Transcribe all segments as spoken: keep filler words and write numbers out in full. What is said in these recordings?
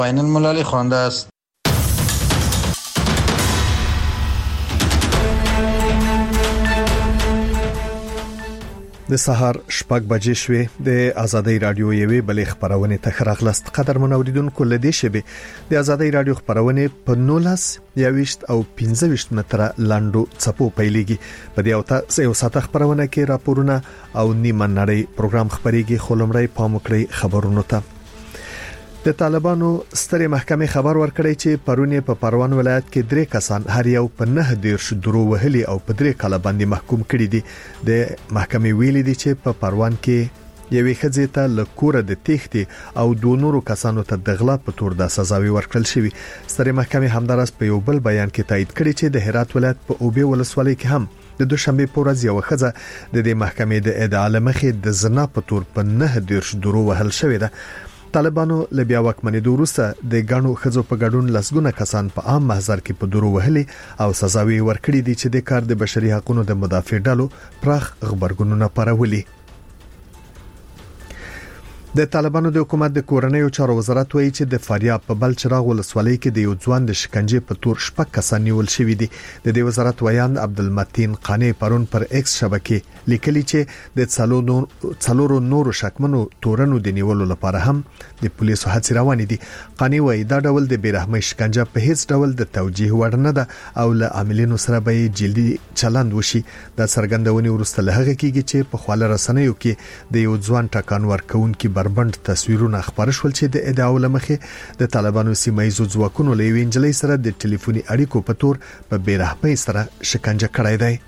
بین المللی خوانده است. د سهار شپږ بجې شوې د ازادي رادیو یوې بلې خبرونه ته راغلست. قدر منوریدونکو لدې شبي د ازادي رادیو خبرونه په نولس یويشت او پنځه ویشت متره لاندو چپو پیلېږي. په دې اوته یو ساته خبرونه کې راپورونه او نیمه نړۍ پروګرام خبريږي. خلمړی پاموکړی خبرونه ته د طالبانو سترې محکمې خبر ورکړی چې پرونی په پروان ولایت کې درې کسان هر یو په نه دیرش درو وهلي او په درې کاله باندې محکوم کړي دي. د محکمې ویلي دي چې په پروان کې یوې ښځې ته له کوره د تېښتې او دوه نورو کسانو ته د غلا په تور د سزاوي ورکړل شوی. سترې محکمې همدارس په یو بل بیان کې تایید کړی چې د هرات ولایت په اوبې ولسوالۍ کې هم د دوشنبه په ورځ یو ښځه د دې محکمې د ادعا لمخې د زنا په تور په نه دیرش درو وهل شوی ده. طالبانو له بیا واکمنۍ وروسته د غاڼو خزو په ګډون لسګونه کسان په عام محضر کې په درو وهلي او سزاوي ورکړي دي چې د کار د بشري حقوقو د مدافع ډلو پراخ خبرګونونه پرولي. د طالبانو د حکومت د کورنۍ چارو وزارت وایي چې د فاریاب په بلچراغ ولسوالۍ کې د یو ځوان د شکنجې په تور شپږ کسان نیول شوی دي. د دې وزارت ویاند عبدالمتین قانی پرون پر ایکس شبکې لیکلي چې د څلورو څلورو نورو شکمنو تورنو د نیولو لپاره هم د پولیسو هڅې روانې دي. قانی وایي دا ډول د بیرحمۍ شکنجه په هیڅ ډول د توجیه وړ نه ده او له عاملینو سره به جلدي چلند وشي. د څرګندونې وروسته له هغه کېږي چې په خواله رسنیو کې د یو ځوان ټکان ورکونکو بربند تصویرونه خبر شول چې د ادعا لمخې د طالبانو سیمایي ځواکونو له وینجلې سره د ټلیفوني اړیکو په تور په بیرحمۍ سره شکنجه کړای دی.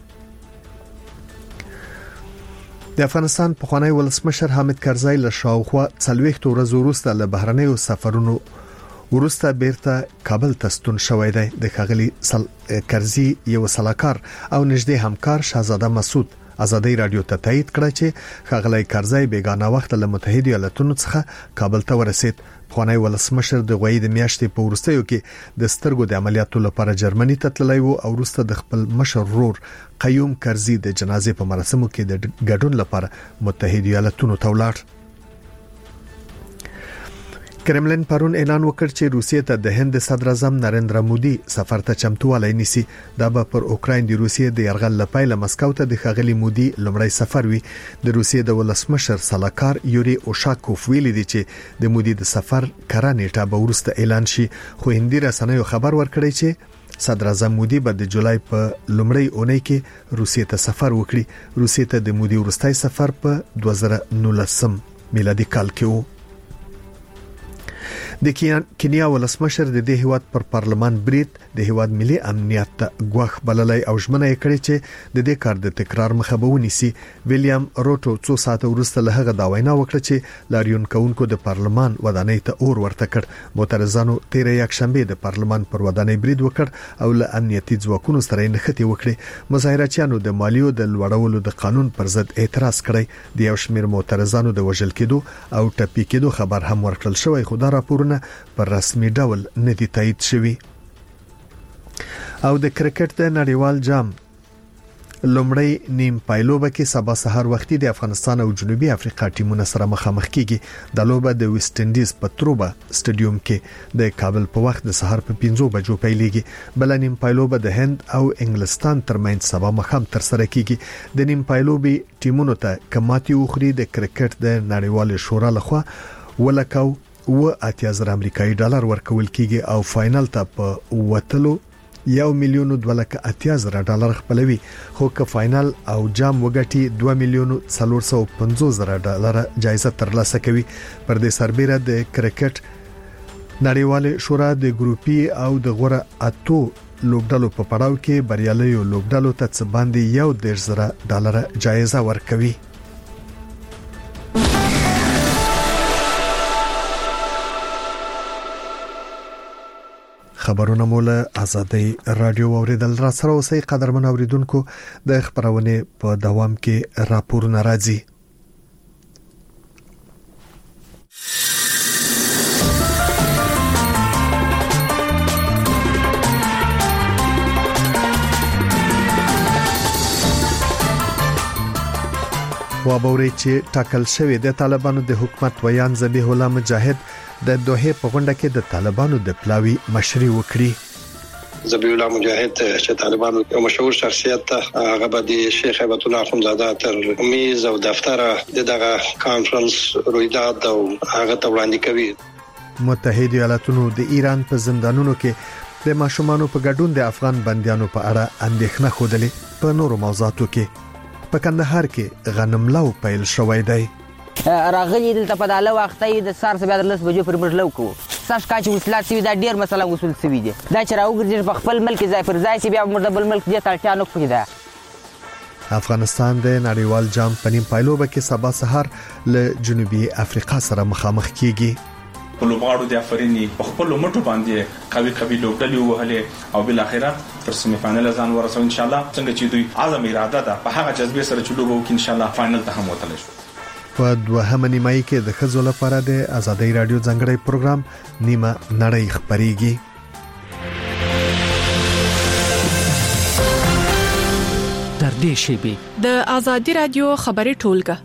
د افغانستان پخوانی ولسمشر حامد کرزی له شاوخوا څلوېښت ورځې وروسته له بهرنیو سفرونو ورسته بیرته کابل ته ستون شوی دی. د ښاغلي کرزی یو سلاکار او نږدې همکار شاهزاده مسعود ازادي رادیو ته تایید کړ چې ښاغلی کرزی بیگانه وخت له متحده ایالاتونو څخه کابل ته ورسید. پخوانی ولسمشر د غوي د میاشتې په وروستیو کې د سترګو د عملیاتو لپاره جرمني ته تللی و او وروسته د خپل مشر ورور قیوم کرزی د جنازې په مراسمو کې د ګډون لپاره متحده ایالاتونو ته ولاړ. کرملین پرون اعلان وکړ چې روسیې ته د هند صدر اعظم نریندرا مودي سفر ته چمتووالی نیسي. دا به پر اوکراین د روسیې د یرغل لپاره مسکو ته د ښاغلي مودي لمړی سفر وي. د روسیې د ولسمشر سلاکار یوري اوشاکوف ویلي دی چې د مودي د سفر کره نیټه به وروسته اعلان شي. خو هندي رسنیو خبر ورکړی چې صدر اعظم مودي به د جولای په لومړۍ اونۍ کې روسیې ته سفر وکړي. روسیې ته د مودي وروستي سفر په دوه زره نولسم میلادي کال کې و. د کینیا ولسمشر د دې هیواد پر پارلمان برید د هیواد ملي امنیت ته غوښ بللای او ژمنه یې کړې چې د دې کار د تکرار مخه به ونیسي. ویلیام روټو څو ساعته وروسته له هغه دا وینا وکړه چې لاریون کونکو د پارلمان ودانۍ ته اور ورته کړ. معترضانو تیر یک شنبه د پارلمان پر ودانۍ برید وکړ او له امنیتي ځواکونو سره نښتې وکړې. مظاهرچیانو د مالیو د لوړولو د قانون پر ضد اعتراض کړی. د یو شمېر معترضانو د وژل کېدو او ټپي کېدو خبر هم ورکړل شوی خو دا راپورونه پر رسمي ډول نه دي تایید شوی. او د کرکټ د نړیوال جام لومړی نیم پایلوبه کې سبا سحر وختي د افغانستان او جنوبي افریقا ټیمونه سره مخامخ کیږي. د لوبه د ویسټ انډیز په تروبه سټډیوم کې د کابل په وخت د سحر په پنځو بجو پیلېږي. بل نیم پایلوبه د هند او انګلستان ترمنځ سبا مخام تر سره کیږي. د نیم پایلوبي ټیمونو ته کماتي وخوري د کرکټ د نړیوال شورا لخوا ولکاو و اتیا زر امریکایي ډالر ورکول کیږي او فائنل ته په وتلو یو میلیون دوه لک اتیا زر ډالر خپلوي. خو که فائنل او جام وګټي دوه میلیون څلور سوه پنځوس زر ډالر جایزه ترلاسه کوي. پر دې سربېره د کرکټ نړیوال شورا د ګروپي او د غوره اتو لوبډلو په پړاو کې بریاليو لوبډلو ته څه باندې یو دیرش زر ډالر جایزه ورکوي. خبرونه مولا ازادي رادیو اوریدل را سره اوسې قدرمن اوریدونکو د خبرونه په دوام کې راپورونه راځي. وابوري چې ټاکل شوی د طالبانو د حکومت ویان ذبیح الله مجاهد د دوحه په غونډه کې د طالبانو د پلاوی مشري وکړي. ذبیح الله مجاهد چې طالبانو یو مشهور شخصیت هغه به د شیخ هیبت الله اخوندزاده تر میز او دفتر دغه کانفرنس رویداد او هغه ته وړاندې کوي. متحده ایالاتونو د ایران په زندانونو کې د ماشومانو په ګډون د افغان بنديانو په اړه اندېښنه خوده په نورو موضوعاتو کې. په کندهار کې غنملو پیل شوې دی. راغلي دلته په داله وختي د سار سبا د لس بجو پر مړلو کو ساش کاچ وسلات سوي دا ډیر مسله وصول سوي دي دا چې راوګرځي په خپل ملک ځای پر ځای سی بیا مرده بل ملک دي تلټیا نو پکې ده. افغانستان د نړیوال جام په نیم پایلوبه کې سبا سحر له جنوبي افریقا سره مخامخ کیږي. په لوبغاړو د افرینی په خپل مټو باندې قوي قوي لوبډلې وهلې او بل اخره تر سیمه فائنل ځان ورسو ان شاء الله څنګه چې دوی عزم اراده ده په هغه جذبه سره چې لوبو کې ان شاء الله فائنل ته هم وتلی شو. په دوهمه نیمایي کې د خزو لپاره د آزادۍ رادیو ځنګړی پروګرام نیمه نړۍ خبريږي. تر دې شی د آزادۍ رادیو خبري ټولګه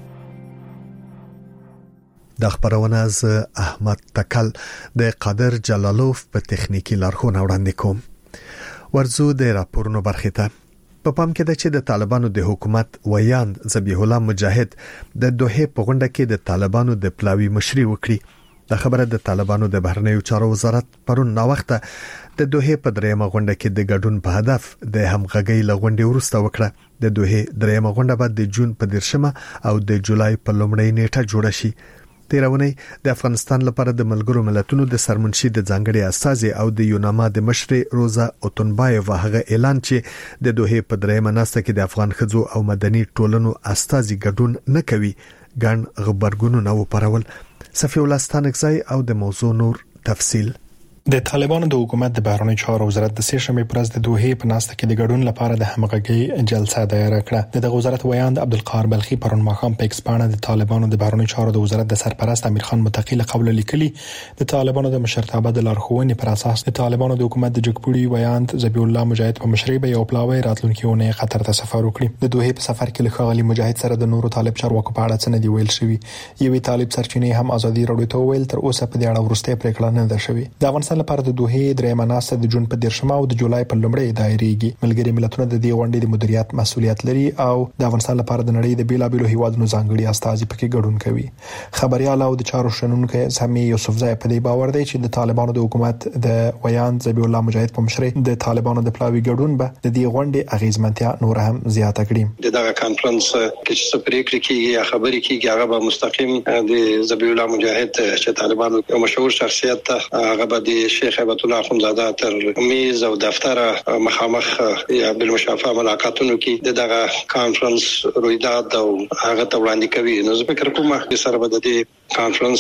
د خبرونه از احمد تکل د قادر جلالوف په تخنیکی لارښوونه وړاندې کوم. ورزو د راپورونو برخه ته په پام کې ده چې د طالبانو د حکومت ویاند ذبیح الله مجاهد د دوحه په غونډه کې د طالبانو د پلاوی مشري وکړي. د خبره د طالبانو د بهرنیو چارو وزارت پرون نا وخته د دوحه په دریمه غونډه کې د ګډون په هدف د همغږي لغونډې ورسته وکړه. د دوحه دریمه غونډه بعد د جون په دیرشمه او د جولای په لومړۍ نیټه جوړه شي. تیرونی د افغانستان لپاره د ملګرو ملتونو د سرمنشي د ځانګړي استازي او د یوناما د مشر روزا اوتنبایو هغه اعلان چې د دوحه په دریمه ناسته کې د افغان خځو او مدني ټولنو استازي ګډون نه کوي ګڼ خبرګونونه وپارول. صفی الله ستانکزی او د موضوع نور تفصیل. د طالبانو د حکومت د بهرنی چارو وزارت د سه شنبه پر ورځ د دوحه په ناسته کې د ګډون لپاره د همغږي جلسه دایره کړه. د وزارت ویاند عبدالقاهر بلخی پرون ماښام په ایکس باندې د طالبانو د بهرنی چارو د وزارت د سرپرست امیر خان متقی له قبل لیکلي د طالبانو د مشرتابه د لارښوونې پر اساس د طالبانو د حکومت د جګپوړي ویاند ذبیح الله مجاهد په مشرۍ به یو پلاوی راتلونکیونه قطر ته سفر وکړي. د دوحه په سفر کې له خغلی مجاهد سره د نورو طالب چارواکو په اړه څه نه دی ویل شوی. یوې طالب سرچینې هم ازادي رادیو ته ویل تر اوسه په دې اړه ورسته پریکړه نه ده شوې. د افغانستان لپاره د دوحه درېمه ناسته د جون په دیرشمه او د جولای په لومړۍ دایریږي. ملګری ملتونه د دې غونډې د مدیریت مسؤلیت لري او د افغانستان لپاره د نړۍ د بیلابېلو هیوادونو ځانګړي استازي پکې ګډون کوي. خبريال او د چارو شنونکو سامي یوسفزای په دې باور دی چې د طالبانو د حکومت د ویاند ذبیح الله مجاهد په مشرۍ د طالبانو د پلاوی ګډون به د دې غونډې اغیزمنتیا نور هم زیاته کړي. دغه کانفرنس کې چې پریکړې کیږي یا خبرې کیږي هغه به مستقیم د ذبیح الله مجاهد چې طالبانو یو مشهور شخصیت هغه به د شیخ هیبت الله اخوندزاده تر میز او دفتر مخامخ یا بالمشافهه ملاقاتونو کې دغه کانفرنس رویداد او هغه ته وړاندې کوي. نو زه فکر کوم چې سره به د دې کانفرنس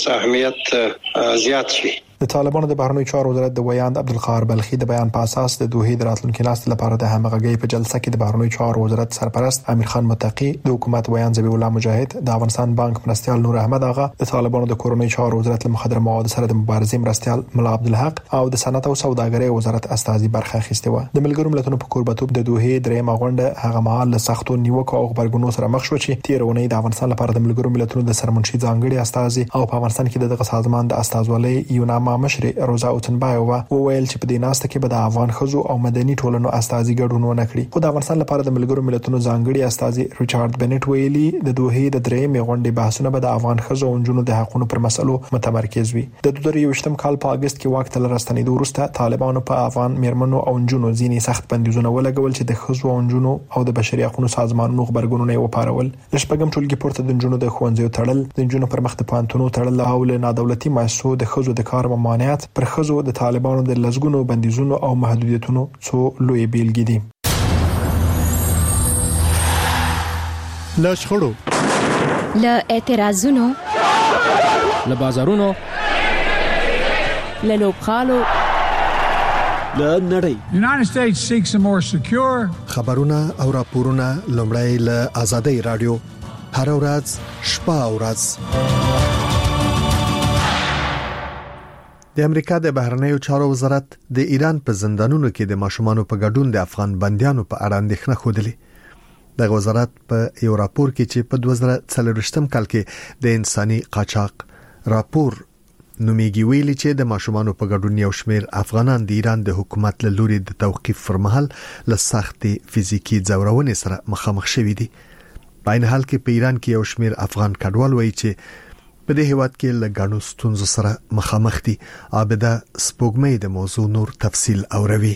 اهمیت زیات شي. د طالبانو د بهرنی چارو وزارت د ویاند عبدالقاهر بلخی د بیان په اساس د دوحه د راتلونکي ناسته لپاره د همغږي په جلسه کې د بهرنی چارو وزارت سرپرست امیر خان متقی، د حکومت ویاند ذبیح الله مجاهد، د افغانستان بانک مرستیال نور احمد آغا، د طالبانو د کورنۍ چارو وزارت مخدر مواد سره د مبارزې مرستیال ملا عبدالحق او د صنعت او سوداګرۍ وزارت استازي برخه اخیسته و. د ملګرو ملتونو په کوربتوب د دوحه درېمه غونډه هغه مهال له سختو نیوکو او خبرګونو سره مخ شو چې تیرونه د افغانستان لپاره د ملګرو ملتونو د سرمنشي ځانګړي استازي او په افغانستان کې دغه سازمان د استازولۍ یوناما مشر روزا اوتنبایو وویل چې په دې ناسته کې به د افغان خزو او مدني ټولنو استازي ګډون ونه کړي. خو د افغانستان لپاره د ملګرو ملتونو ځانګړي استازي ریچارډ بنټ ویلي د دوحه د درېمې غونډې بحثونه به د افغان خزو او نجونو د حقوقو پر مسلو متمرکز وي. د دوه زره یوویشتم کال په اگست کې واک ته راستنېدو وروسته طالبانو په افغان میرمنو او نجونو ځینې سخت بندیزونه ولګول چې د خزو او نجونو او د بشري حقوقو سازمانونو خبرګونونه وپارول. د شپږم ټولګي پورته د نجونو د ښوونځیو تړل، د نجونو پر مخ د پانتونو تړل او له نادولتي مؤسسو د خزو د کار ممانعت پر خزو د طالبانو د لزګونو بندیزونو او محدودیتونو څو لوی بیلګې دي. له شخړو، له اعتراضونو، له بازارونو، له لوبخالو، له نړۍ. United States seeks a more secure. خبرونه او راپورونه لومړی له آزادۍ رادیو هر ورځ شپه او ورځ. د امریکا د بهرنیو چارو وزارت د ایران په زندانونو کې د ماشومانو په ګډون د افغان بنديانو په اړه اندېښنه خوده. د وزارت په یو راپور کې چې په دوه زره څلوېښتم کال کې د انساني قاچاق راپور نومیږي ویلي چې د ماشومان په ګډون یو شمېر افغانان د ایران د حکومت له لوري د توقيف پر مهال له سختي فزیکی ځورونې سره مخامخ شوي دي. په عین حال کې په ایران کې یو شمېر افغان کډوال وایي چې په دې هیواد کې له غاڼو ستونزو سره مخامخ دي. عابده سپوږمۍ د موضوع نور تفصیل اوروي.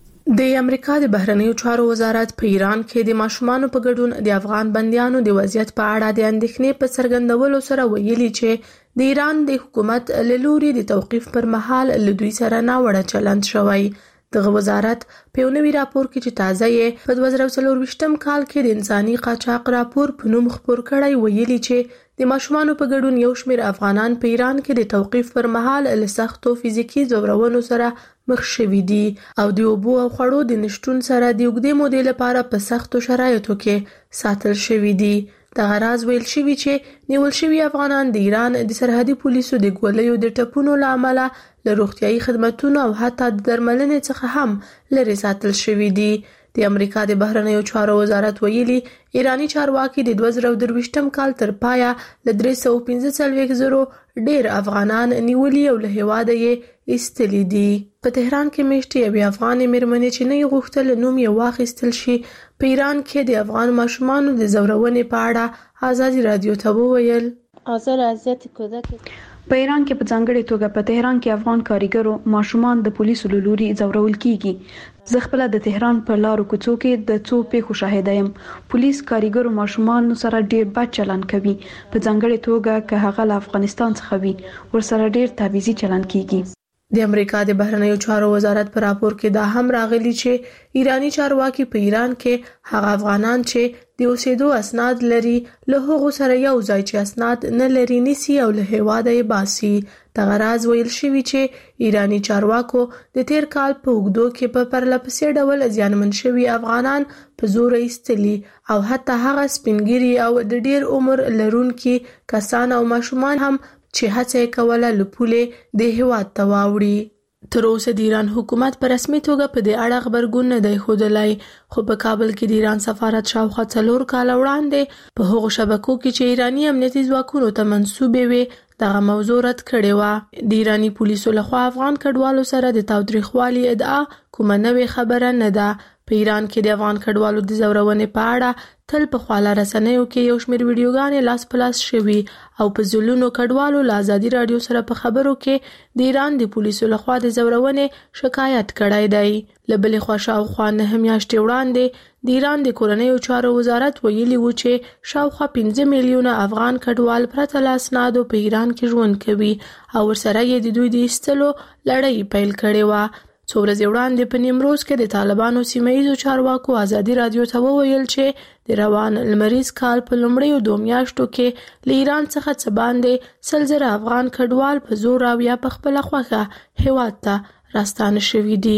د امریکا د بهرنیو چارو وزارت په ایران کې د ماشومان په ګډون د افغان بنديانو د وضعیت په اړه د اندېښنې په څرګندولو سره ویلي چې د ایران د حکومت له لوري د توقيف پر مهال له دوی سره ناوړه چلند شوی. دغه وزارت په یو نوي راپور کې چې تازه یې په دوه زره څلوېښتم کال کې د انساني قاچاق راپور په نوم خپور کړی ویلي چې د ماشومان په ګډون یو شمېر افغانان په ایران کې د توقيف پر مهال له سختو فزیکی ځورونو سره مخ شوي دي او د اوبو او خړو د نشټون سره د اوږدې مودې لپاره په سختو شرایطو کې ساتل شوي دي. د غراز ویل شوی چې نیول شوی افغانان د ایران د سرحدي پولیسو د ګولیو د ټپونو لامل له روغتيایي خدماتو او حتی د درملنې څخه هم لري ساتل شوی دي. د امریکا د بهرنیو چارو وزارت ویلي ایرانی چارواکي د دوه زره درویشتم کال تر پایا ل درې سوه او پنځه څلوېښت زره ډیر افغانان نیولي او له هیواده یې ایستلي دي. په تهران کې میشتي یو افغان مېرمنې چې نه غوښتل نوم یې واخیستل شي په ایران کې د افغان ماشومانو د زورونې په اړه آزادي رادیو ته وویل. آزار اذیت کودک په ایران کې په ځانګړي توګه په تهران کې افغان کاریګرو ماشومان د پولیسو له لوري ځورول کیږي. زه خپل د تهران په لارو کوڅو کې د څو پیښو شاهد یم. پولیس کاریګرو ماشومان سره ډیر بد چلند کوي، په ځانګړي توګه که هغه له افغانستان څخه وي ورسره ډیر تعویضي چلند کیږي. د امریکا د بهرنیو چارو وزارت په راپور کې دا هم راغلي چې ایرانی چارواکي په ایران کې هغه افغانان چې د اوسېدو اسناد لري له هغو سره یو ځای چې اسناد نه لري نیسي او له هیواده یې باسي. د غراز ویل شوی چې ایرانی چارواکو د تیر کال په اوږدو کې په پرلپسې ډول زیانمن شوي افغانان په زور ایستلي او حتی هغه سپینګیري او د ډیر عمر لرونکي کسان او ماشومان هم چې هڅه کوله لپولې د هیواد ته واوړي. تر اوسه د ایران حکومت په رسمي توګه په دې اړه خبرګون نه دی ښودلی، خو په کابل کې د ایران سفارت شاوخوا څلور کاله وړاندې په هغو شبکو کې چې ایرانی امنیتي ځواکونو ته منسوبې وې دغه موضوع رد کړې وه. د ایرانی پولیسو لخوا افغان کډوالو سره د تاوتریخوالي ادعا کومه نوې خبره نه ده. په ایران کې د افغان کډوالو د زورونې په اړه تل په خواله رسنیو کې یو شمېر ویډیوګانې لاس په لاس شوي او په زلونو کډوالو له ازادي رادیو سره په خبرو کې د ایران د پولیسو لخوا د زورونې شکایت کړی دی. له بلې خوا شاوخوا نهه میاشتې وړاندې د ایران د کورنیو چارو وزارت ویلي و چې شاوخوا پنځه میلیونه افغان کډوال پرته له اسنادو په ایران کې ژوند کوي او ورسره یې د دوی د ایستلو لړۍ پیل کړې وه. څو ورځې وړاندې په نیمروز کې د طالبانو سیمه ییزو چارواکو ازادي رادیو ته وویل چې د روان لمریز کال په لومړیو دوه میاشتو کې له ایران څخه څه باندې سل زره افغان کډوال په زور او یا په خپله خوښه هیواد ته راستانه شوي دي.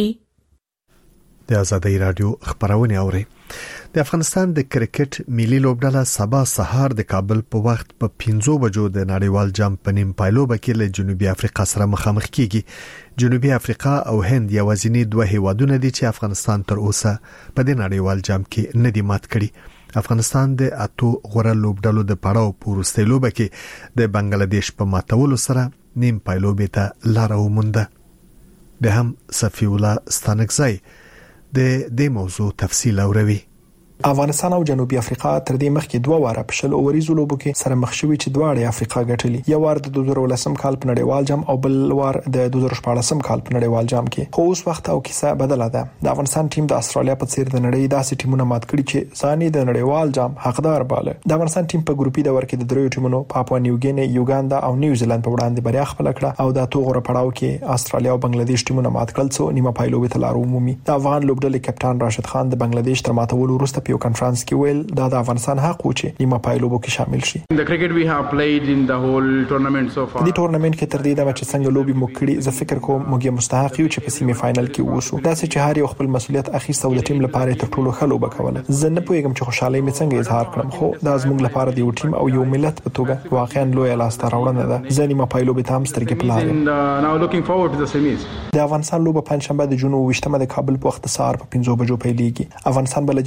د ازادي رادیو خبرونه اوري. د افغانستان د کرکټ ملي لوبډله سبا سهار د کابل په وخت په پنځو بجو د نړیوال جام په نیم پایلوبه کې له جنوبي افریقا سره مخامخ کیږي. جنوبي افریقا او هند یوازینی دوه هیوادونه دي چې افغانستان تر اوسه په د نړیوال جام کې نه دی مات کړی. افغانستان د اتو غوړه لوبډلو د پړاو پورسته لوبه کې د بنگلاديش په ماتولو سره نیم پایلوبه ته لار ومونده. به هم صفی الله ستانکزای د دې موضوع تفصیل اوروي. افغانستان او جنوبي افریقا تر دې مخکې دوه واره په شل اوریزو لوبو کې سره مخ شوي چې دواړه افریقا ګټلي. یو وار د دوه زره ولسم کال په نړیوال جام او بل وار د دوه زره شپاړسم کال په نړیوال جام کې. خو اوس وخت او کیسه بدله ده. د افغانستان ټیم د استرالیا په څیر د نړۍ داسې ټیمونه مات کړي چې ځاني د نړیوال جام حقدار باله. د افغانستان ټیم په ګروپي دور کې د دریو ټیمونو پاپوا نیوګیني، یوګاندا او نیوزیلند په وړاندې بریا خپل کړه او د اتو غوړه پړاو کې استرالیا او بنگلاديش ټیمونه مات کړل څو نیمه پایلوبه ته لار ومومي. د افغان لوبډلې کپټان راشد خان د بنگلاديش تر ماتولو وروسته په یو کانفرنس کې دا د افغانستان حق و چې نیمه پایلوبو کې شامل شي. د کرکټ وی هاف پلیډ ان د هول ټورنمنت سو فار. د ټورنمنت کې تر دې د چې څنګه لوبي مو کړی، زه فکر کوم موږ مستحق یو چې په سیمه فائنل کې ووسو. دا چې هر یو خپل مسولیت اخیسته او د ټیم لپاره تر ټولو ښه لوبه کوله. زه نه پوهیږم چې خوشاله مې څنګه اظهار کړم، خو دا زموږ لپاره د یو ټیم او یو ملت په توګه واقعا لوی لاسته راوړنه ده. زه نیمه پایلوبه ته هم سترګې په لار یم. ناو لوکینګ فورورډ ټو د سیمیز. د افغانستان لوبه پنځشنبه د جنوب وشتمه د کابل په وخت سهار په پنځو بجو پیلېږي. افغانستان بل جنوبي افریقا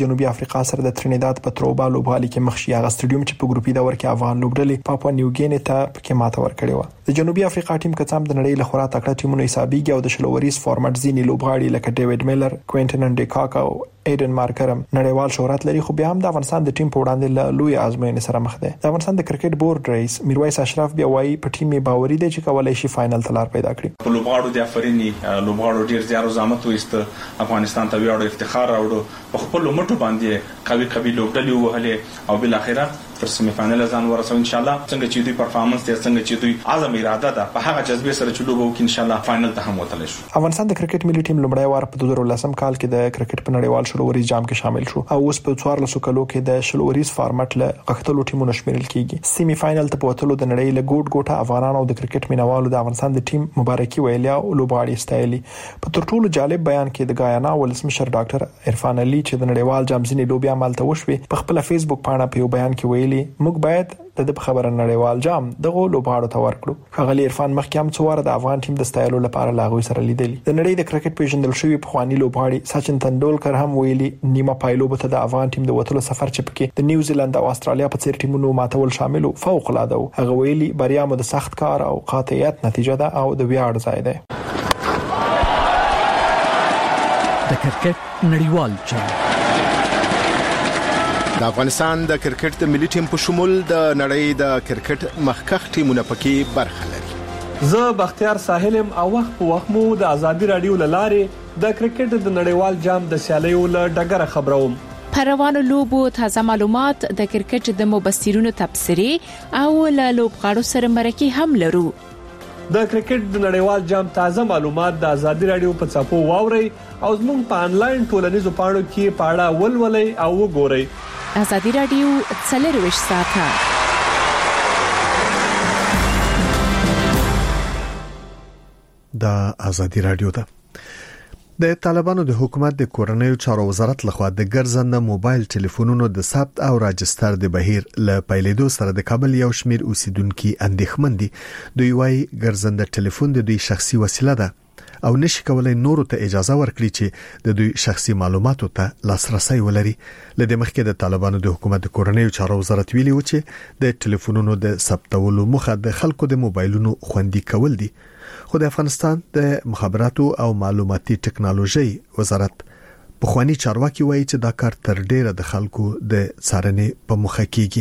افریقا سره د ترینیداد په تروبا لوبغالي کې مخ شي. هغه سټډیوم چې په ګروپي دور کې افغان لوبډلې پاپوا نیوګینې ته پکې ماته ورکړې و. د جنوبي افریقا ټیم کڅام د نړۍ له خورا تکړه ټیمونو حسابيږي او د شلوریز فارمټ ځینی لوبغاړي لکه ډیوډ میلر، کوینټن ډیکاکا او ایډن مارکرم نړیوال شهرت لري، خو بیا هم د افغانستان د ټیم په وړاندې له لوی آزموینې سره مخ دی. د افغانستان د کرکټ بورډ رئیس میرویس اشرف بیا وايي په ټیم یې باوري دی چې کولای شي فائنل ته لار پیدا کړي. په لوبغاړو د افرینی لوبغاړو ډیر زیار او زحمت وست افغانستان ته ویاړو افتخار راوړو، په خپل مټو باندې قوي قوي لوبډلې وهلې او بل اخره تر سیمه فائنل ځان ورسو ان شاء الله. څنګه چې دوی پرفارمنس ته څنګه چې دوی عزم اراده ده په هغه جذبه سره چې لوبو کې ان شاء الله فائنل ته هم وتلی شو. افغانستان د کرکټ ملي ټیم لومړی وار په دوه زره لسم کال کې د کرکټ په نړیوال شلوریز جام کې شامل شو او اوس په څوار لسو کلو کې د شلوریز فارمټ له غښتلو ټیمونو شمیرل کیږي. سیمه فائنل ته وتلو د نړۍ له ګوټ ګوټه افغانانو د کرکټ مینوالو د افغانستان د ټیم مبارکي ویلیا او لوبغاړي ستایلی. په تر ټولو جالب بیان کې د غایانا ولسمشر ډاکټر عرفان علي چې د نړیوال جام ځینې لوبیا عمل ته وشوي په خپل فیسبوک پاڼه په یو بیان کې ویلي موږ باید د په خبره نړیوال جام دغه لوبغاړو ته ورکړو. ښاغلي عرفان مخکې هم څو واره د افغان ټیم د ستایلو لپاره لاغوي سره لیدلی. د نړۍ د کرکټ پیژندل شوی پخوانی لوبغاړي سچن تندولکر هم ویلي نیمه پایلوبه ته د افغان ټیم د وټلو سفر چې پکې د نیوزیلند او استرالیا په څیر ټیمونو ماتول شامل فوق العاده و. هغه ویلي بریا مو د سخت کار او قاطعیت نتیجه ده او د ویاړ ځای ده. د کرکټ نړیوال جام د افغانستان د کرکټ د ملي ټیم په شمول د نړۍ د کرکټ مخکخ ټیمونه پکې برخه لري. زه بختیار ساحلم او وخت په وخت مو د ازادي رادیو لاره د کرکټ د نړیوال جام د سیالیو له ډګره خبروم. پروانو لوبو تازه معلومات د کرکټ د مبصرینو تبصرې او له لوبغاړو سره مرکه هم لرو. د کرکټ د نړیوال جام تازه معلومات د ازادي رادیو په چاپو واوري او زموږ په انلاین ټولنیزو پاڼو کې پاړه ولولئ او وګورئ. ازادي رادیو څلرویشت ساعته د ازادي رادیو ده. د طالبانو د حکومت د کورنیو چارو وزارت لخوا د ګرځنده موبایل ټلیفونونو د ثبت او راجستر د بهیر ل پیلېدو سره د کابل یو شمیر اوسیدونکو اندېښمن دي. دوی وايي ګرځنده ټلیفون د دوی شخصي وسیله ده او نشي کولای نورو ته اجازه ورکړي چې د دوی شخصي معلوماتو ته لاسرسي ولري. لدې مخکې د طالبانو د حکومت د کورنیو چارو وزارت ویلي و چې د ټلیفونونو د ثبتولو موخه د خلکو د موبایلونو خوندي کول دي. خو د افغانستان د مخابراتو او معلوماتي ټکنالوژي وزارت پخوانی چارواکي وایي چې دا کار تر ډیره د خلکو د څارنې په مخه کیږي.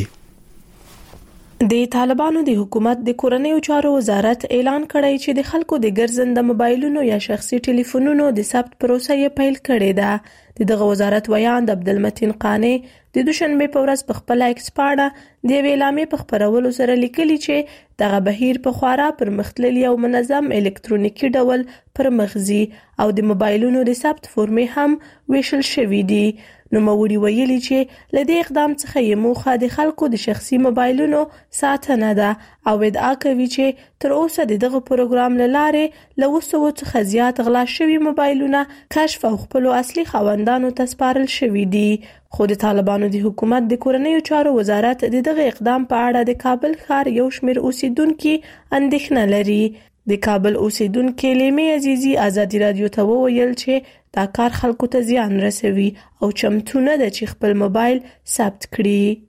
د طالبانو د حکومت د کورنیو چارو وزارت اعلان کړی چې د خلکو د ګرځنده موبایلونو یا شخصي ټلیفونونو د ثبت پروسه یې پیل کړې ده. دغه وزارت ویاند عبدالمتین قانی د دوشنبه په ورځ په خپل ایکس پاڼه د ویلامې په خبرولو سره لیکلي چې دغه بهیر په خورا پرمختللي او منظم الکترونیکي ډول پرمخزي او د موبایلونو د ثبت فورمې هم ویشل شوې دي. نو موري ویلي چې لدې اقدام څخه یې موخه د خلکو د شخصي موبایلونو ساتنه ده او ادعا کوي چې تر اوسه دغه پروګرام لاره له وسو څخه زیات غلا شوی موبایلونه کشف او خپل اصلي خوندانو ته سپارل شوی دي. خو د طالبانو د حکومت د کورنیو چارو وزارت دغه اقدام په اړه د کابل ښار یو شمیر اوسیدونکو اندېښنه لري. د کابل اوسیدونکو لیمه عزیزي ازادي رادیو ته وویل چې دا کار خلکو ته زیان رسوي او چمتو نه ده چې خپل موبایل ثبت کړي.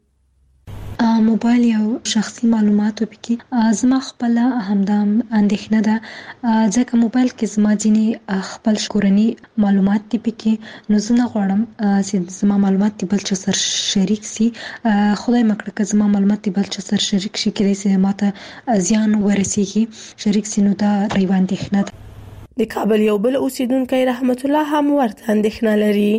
موبایل یو شخصي معلومات وبکې زما خپل همدام اندېښنه ده ځکه موبایل کې زما ځینې خپل کورنی معلومات دي پکې نو زه نه غواړم چې زما معلومات بل چا سره شریک سي. خدای مکړه که زما معلومات بل چا سره شریک شي کېدای سي ماته زیان ورسیږي شریک سي نو دا ریوان اندېښنه ده. د کابل یو بل اوسیدونکو رحمت الله هم ورته اندېښنه لري.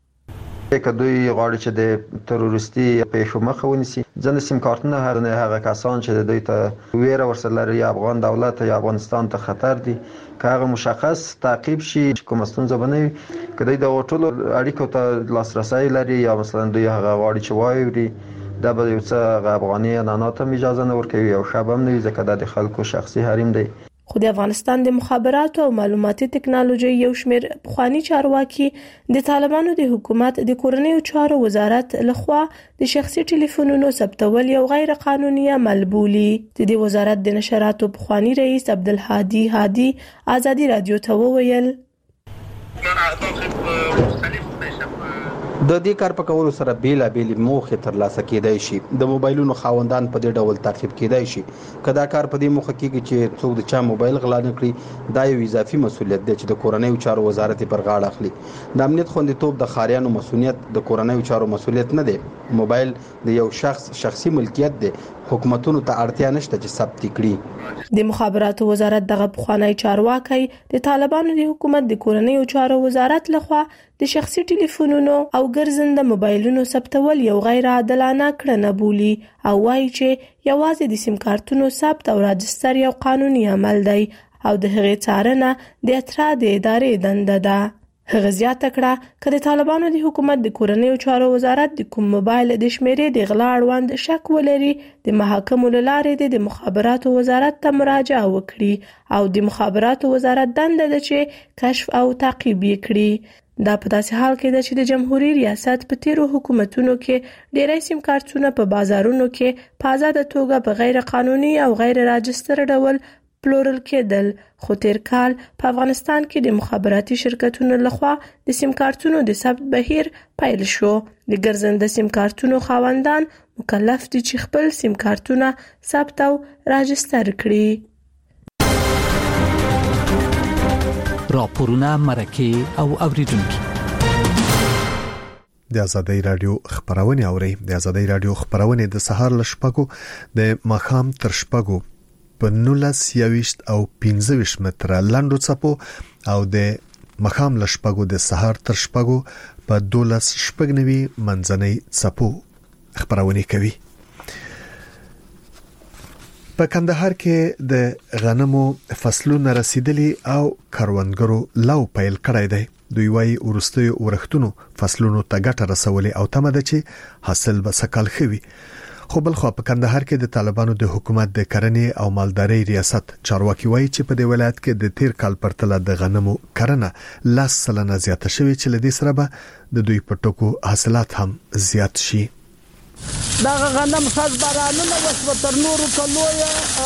که دوی غواړي چې د تروریستي پیښو مخه ونیسي ځنه سیم کارتونه هغه کسان چې دوی ته ویره ورسره لري افغان دولت یا افغانستان ته خطر دي که هغه مشخص تعقیب شي کوم ستونزه بنوي که دوی د ټولو اړیکو ته لاسرسي لري یا مثلا دوی هغه غواړي چې وایي دا به یو څه افغاني انانات هم اجازه نه ورکوي او شابه هم نه ځکه د خلکو شخصي حریم دی. خو د افغانستان د مخابراتو او معلوماتي ټکنالوژي یو شمیر پخوانی چارواکي د طالبانو د حکومت د کورنیو چارو وزارت لخوا د شخصي ټلیفونونو ثبتول یو غیر قانوني عمل بولي. د دې وزارت د نشراتو پخوانی رئیس عبدالهادي هادي ازادي رادیو ته وویل د دې کار په کولو سره بیلا بیل موخې ترلاسه کېدای شي. د موبایلونو خاوندان په دې ډول تعقیب کېدای شي. کدا کار په دې موخه کېږي چې څوک د چا موبایل غلا نه کړي، دا یو اضافي مسولیت دی چې د کورنیو چارو وزارت پر غاړه اخلي. د امنیت خوندیتوب د خاریانو مسولیت د کورنیو چارو مسولیت نه دی. موبایل د یو شخص شخصي ملکیت دی. حکومتونو ته اړتیا نشته چې ثبت کړي. د مخابراتو وزارت دغه پخوانی چارواکي د طالبانو د حکومت د کورنیو چارو وزارت لخوا د شخصي ټلیفونونو او ګرځنده موبایلونو ثبتول یو غیر عادلانه کړنه بولي او وایي چې یوازې د سیم کارتونو ثبت او راجستر یو قانوني عمل دی او د هغې څارنه د اترا د ادارې دنده ده. هغه زیاته کړه چې د طالبانو د حکومت د کورنیو چارو وزارت د کوم موبایل د شمیرې د غلا اړوند شک ولري، د محاکمو له لارې د مخابراتو وزارت ته مراجعه وکړي او د مخابراتو وزارت دنده ده چې کشف او تعقیب یې کړي. دا په داسې حال کې ده چې د جمهوریت ریاست په تیرو حکومتونو کې ډېری سیم کارتونه په بازارونو کې په آزاده توګه په غیر قانوني او غیر راجستر ډول پلورل کېدل، خو تیر کال په افغانستان کې د مخابراتي شرکتونو لخوا د سیم کارتونو د ثبت بهیر پیل شو. د ګرځنده سیم کارتونو خاوندان مکلف دي چې خپل سیم کارتونه ثبت او راجستر کړي. راپورونه، مرکې او اوریدونکي د آزادۍ رادیو خبرونه اوري. د آزادۍ رادیو خبرونه د سهار ل شپږو د ماښام تر شپږو په نولس یويشت او پنځه ویشت متره لاندو چپو او د ماښام ل شپږو د سهار تر شپږو په دولس شپږنوي منځنۍ چپو خبرونه کوي. په کندهار کې د غنمو فصلونو رسیدلی او کروندګرو لو پیل کړی دی. دوی وايي ورستي ورختونو فصلونو ته ګټه رسولې او تمه ده چې حاصل به سکل خوي. خو بل خو په کندهار کې د طالبانو د حکومت د کرنې او مالدارۍ ریاست چارواکي وايي چې په دې ولایت کې د تیر کال پرتله د غنمو کرنه لاس سلنه زیاته شوې چې لدې سره به د دوی په ټکو حاصلات هم زیات شي. دا غنم خاص بارانونه وسو تر نورو کلویا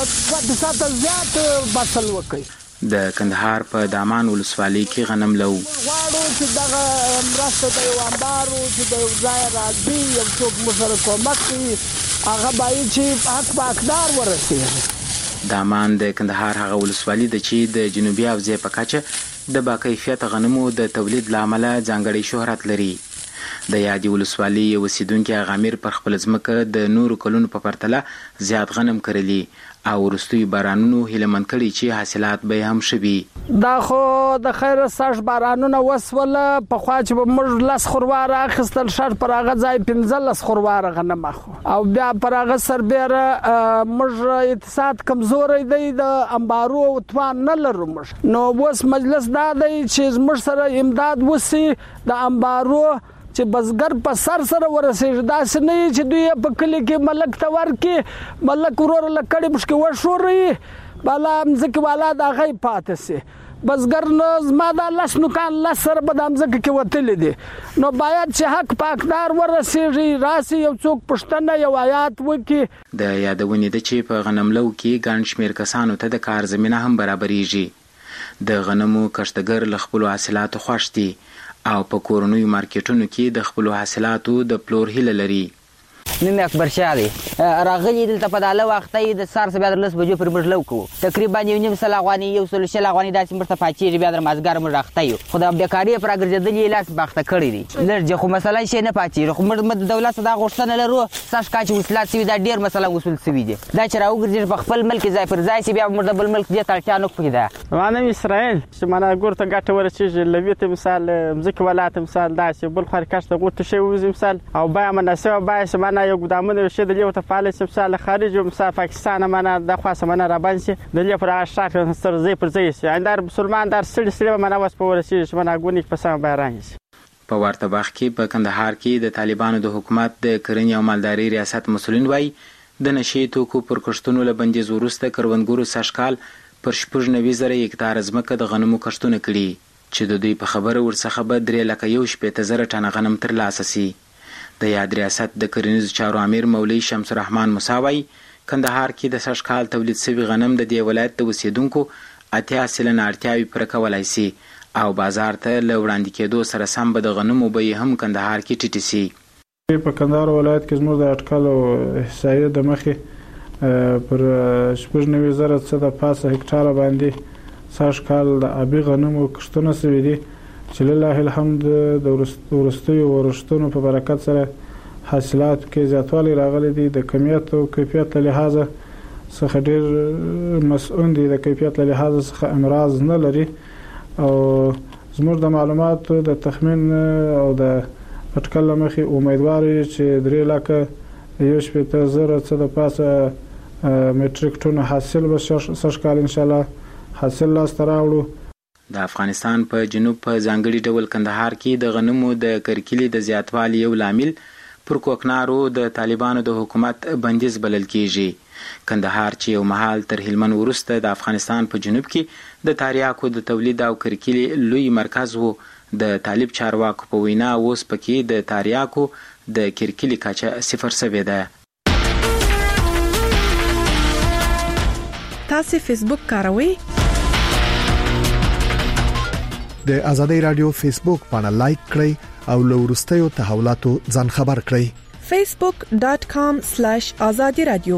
د ساته زیات بسل وکي. د کندهار په دامان ولسوالۍ کې غنم لو واړو چې دغه مرسته د یو انبارو چې د یو ځای راځي یو څوک مسره کومک کوي هغه باید چې حق باقدار ورسیږي. دامان د کندهار هغه ولسوالۍ د چې د جنوبي حوزې په کچه د باکیفیت غنمو د تولید لامل ځانګړی شهرت لري. د یادې ولسوالۍ یو اوسیدونکي غامیر پر خپل ځمکه د نورو کلونو په پرتله زیات غنم کرلی او وروستي بارانونو هیلمن کړي چې حاصلات به هم شوي. دا خو د خیر ساش بارانونه وسول په خوا چې موږ لاس خورواره اخیستل شر پر هغه ځای پنځه لاس خورواره غنم اخو او بیا پر هغه سربېره موږ اقتصاد کمزوري دی د انبارو توان نه لرو موږ نو اوس مجلس دا دی چې موږ سره امداد وسی د انبارو چې بزګر په سر سره ورسېږي. دا څه نه چې دوی په کلی کې ملک ته ورکې ملک ورور لکړې مشکې وشوري بالا مځکې والا دا غي پاتې سي بزګر نو زما دا لاس نو کان لاس سره به د مځکې کې وتلې دي نو باید چې حق پاکدار ورسېږي راسي یو څوک پښتنه یو آیات وکي. د یادونې د چې په غنملو کې ګڼ شمېر کسانو ته د کار زمينه هم برابرېږي. د غنمو کښتګر له خپلو حاصلاتو خوښ دي او په کورنیو مارکیټونو کې د خپلو حاصلاتو د پلور هیله لري. نن اکبر شاه دی راغلی دلته په داله وخت د سار سره بیا د لس بجو پر موږ لو کو تقریبا یو نیم سل افغاني یو سل شل افغاني داسې مرته پاتې بیا د مازګر موږ راخته یو خو د بیکاری پر اګرځېدلې لاس باخته کړی دی لږ خو مسله شي نه پاتې خو موږ د دولت دا غوښتنه لرو ساش کاچ وسلات سی دا ډیر مسله وصول سی دی دا چې راوګرځي په خپل ملک ځای پر ځای سی بیا موږ د بل ملک دې تړتیا نه کوي دا مانه اسرائیل چې مانه ګورته ګټه ورچې لویته مثال مزک ولات مثال دا چې بل خر کاشته غوته شی وز مثال او بیا مناسبه بیا سمانه یو ګدامونه شي د لیو ته فعال مثال خارج مثال پاکستان مانه د خاصه مانه را باندې د لیو پر اشتراک سره زی پر زی سي اندر مسلمان در سړي سړي مانه واس په ورسې مانه ګونی په سم بیان شي. په ورته باغ کې په کندهار کې د طالبانو د حکومت د کرنې او مالدارۍ ریاست مسولین وای د نشي توکو پر کښتونو له بندیز ورسته کروندګرو ساشکال پر شپږ نوي زره هکتار ځمکه د غنمو کښتونه کړي چې د دوی په خبره ورڅخه به درې لکه یو شپېته زره ټنه غنم ترلاسه سي. د یاد ریاست د کرنیزو چارو امیر مولوي شمس الرحمن مساوي کندهار کې د ساشکال تولید شوی غنم د دې ولایت د اوسیدونکو اتیا سلنه اړتیاوي پر کولای سي او بازار ته له وړاندې کېدو سره سم به د غنمو بیې هم کندهار کې ټیټې سي. په کندهار ولایت کې زموږ د اټکل او احصایې د مخې پر شپږ نوي زره څه د پاسه هکټاره باندې سږ کال د ابي غنمو کښتونه سوي دي چې لله الحمد د وروستیو ورښتونو په برکت سره حاصلات کې زیاتوالی راغلی دی. د کمیت او کیفیت له لحاظه څخه ډېر مسؤل دي، د کیفیت له لحاظه څخه امراض نه لري او زموږ د معلوماتو د تخمین او د اټکل مخې امیدوار چې درې لکه یو شپېته زره څه د پاسه میټریک ټن حاصل به سږ کال ان شاء الله حاصل لاسته راوړو. د افغانستان په جنوب په ځانګړي ډول کندهار کې د غنمو د کرکیلې د زیاتوالي یو لامل پر کوکنارو د طالبانو د حکومت بندیز بلل کیږي. کندهار چې یو مهال تر هلمند وروسته د افغانستان په جنوب کې د تریاکو د تولید او کرکیلې لوی مرکز وو. د طالب چارواکو په وینا اوس پکې د تریاکو د کرکیلې کچه صفر شوې ده. تاسو فیسبوک کاروئ؟ د ازادي رادیو فیسبوک باندې لایک کړئ او له وروستیو تحولاتو ځان خبر کړئ. facebook dot com slash azadi radio.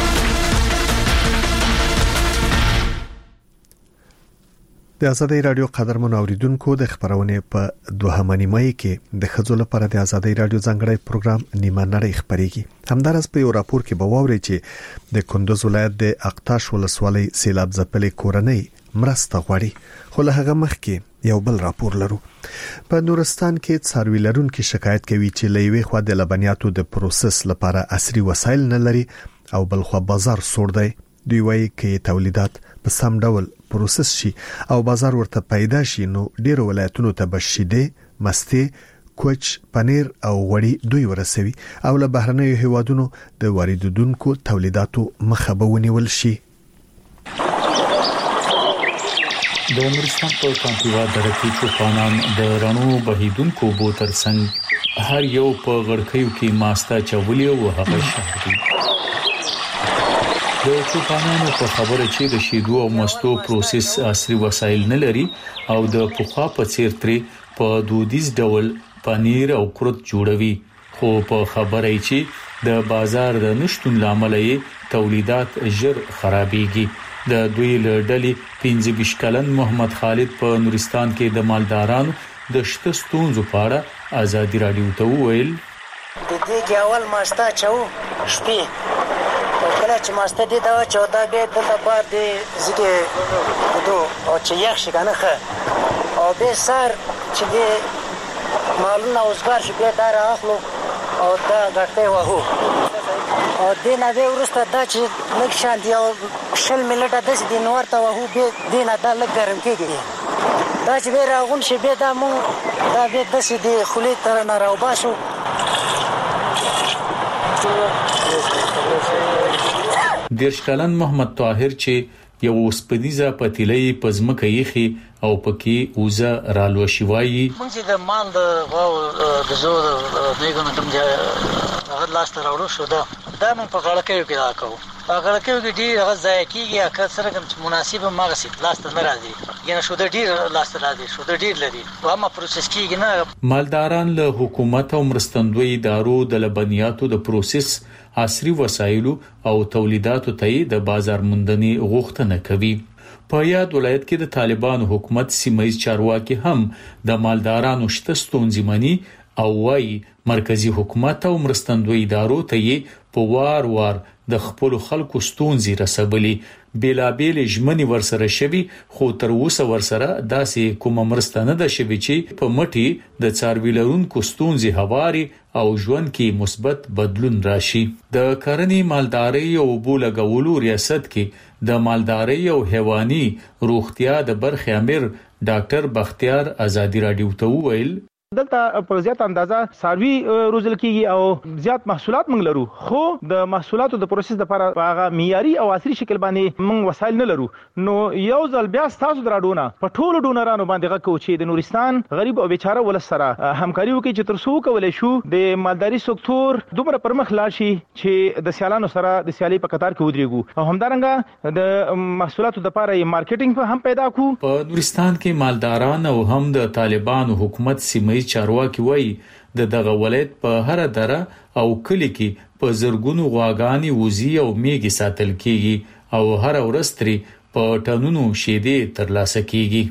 د ازادي رادیو قدرمن اوریدونکو د خبرونه په دوهمه نیمه کې د خځو لپاره د ازادي رادیو ځانګړی پروګرام نیمه نړۍ خبريږي. همدارس په یو راپور کې به واوري چې د کندوز ولایت د اقتاش ولسوالۍ سیلاب ځپلې کورنۍ مرسته غواړي، خو له هغه مخکې یو بل راپور لرو. په نورستان کې څاروي لرونکي شکایت کوي چې لوي خو د لبنیاتو د پروسس لپاره عصري وسایل نه لري او بل خو بازار سوړ دی. دوی وایي چې تولیدات په سم ډول پروسس شي او بازار ورته پیدا شي نو ډیر ولایتونو ته بشیده، مستي، کوچ، پنیر او غوړي دوی ورسوي او له بهرنیو هیوادونو د واردونکو تولیداتو مخه به ونیول شي. د نورستان په کانتیوا درکې چوپانان د رڼو بهیدونکو بوتر څنګه هر یو په غړکیو کې ماستا چولې او هغه شهري د چوپانانو په خبره چې د شیدو او مستو پروسس عصري وسایل نه لري او د پوخا په څیر ترې په دودیز ډول پنیر او کورت جوړوي، خو په خبره چې د بازار د نشټون لامل یې تولیدات ژر خرابېږي. د دوی لړډلې پنځه ویشت کلن محمد خالد په نورستان کې د مالدارانو د شته ستونزو په اړه ازادي رادیو ته وویل: د دې کې اول ماستا چو شپې او کله چې ماستا دې دا چودا به د بعد زګه دو او چې یخ شي کنه خه او به سر چې دې مالونه اوسګار شي به دار اخلو او دا غټه وهو او دې نه به ورسته دا چې لږ شان دی او شل ملټه د دې نور ته وهو به دې نه دا لږ ګرم کېږي دا چې به راغون شي به دا مو دا به د دې خولې تر نه راو باسو. دیرش کلن محمد طاهر چې یو سپدیزه پتیلې پزمکه یخي او پکې اوزه رالو شوایي. مونږ د مان د غو د زو دغه کوم ځای هغه لاس ته راوړو شو دا دا مون په غړ کې کې راکاو په غړ کې کې ډیر هغه ځای کېږي اکثر سره کوم مناسب ماغه سي لاس ته نه راځي ینه شو د ډیر لاس ته راځي شو د ډیر لري او ما پروسس کېږي نه. مالداران له حکومت او مرستندوی ادارو د لبنیاتو د پروسس عصري وسایلو او تولیداتو ته د بازار موندنې غوښتنه کوي. په یاد ولایت کې د طالبانو حکومت سیمایي چارواکي هم د مالدارانو شته ستونزې مني او وايي مرکزی حکومت او مرستندوی ادارو ته په وار وار د خپل خلکو ستونزې رسولې. بیلابیل ژمنې ورسره شوي خو تر اوسه ورسره داسې کومه مرسته نه ده شوې چې په مټي د څاروي لرونکو ستونزې هواري او ژوند کې مثبت بدلون راشي. د کرنې مالدارۍ او بولګولو ریاست کې د مالدارۍ او حیواني روغتیا د برخې امیر ډاکټر بختیار ازادي رادیو ته وویل: دلته په زیات اندازه ساروي روزل کیږي او زیات محصولات موږ لرو خو د محصولاتو د پروسس لپاره هغه معیاري او عصري شکل باندې موږ وسایل نه لرو نو یو ځل بیا تاسو دراډونه په ټولو ډونرانو باندې غوښتو چې د نورستان غریب او بیچاره ولس سره همکاري وکړي چې تر څو کولای شو د مالداري سکتور دومره پرمخ لاړ شي چې د سیالانو سره د سیالي په قطار کې ودرېږو او همدارنګه د محصولاتو لپاره مارکیټینګ هم پیدا کو. په نورستان کې مالداران او هم د طالبانو حکومت سیمه چارواکي وایي د دغه ولایت په هر دره او کلی کې په زرګونو غواګانی وزي او میږي ساتل کیږي او هر ورځ ترې په ټنونو شیدې ترلاسه کیږي.